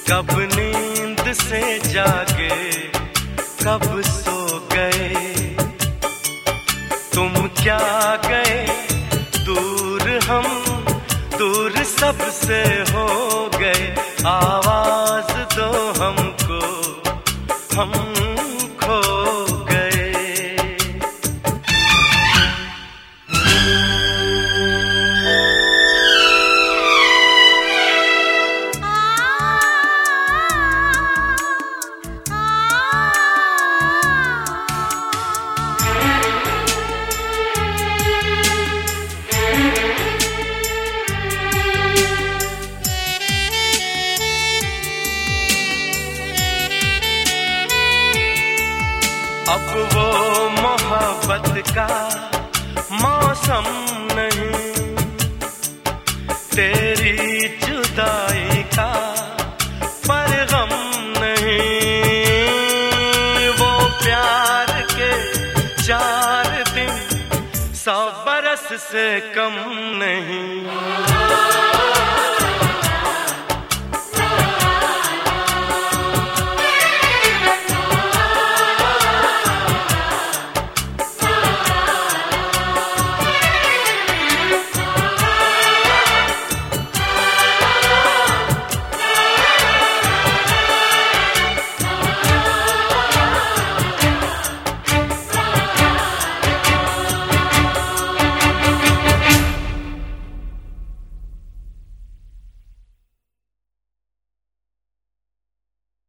कब नींद से जागे, कब सो गए, तुम क्या गए दूर, हम दूर सबसे हो गए। आवाज दो हमको, हम खो गए। अब वो मोहब्बत का मौसम नहीं, तेरी जुदाई का परगम नहीं। वो प्यार के 4 दिन 100 बरस से कम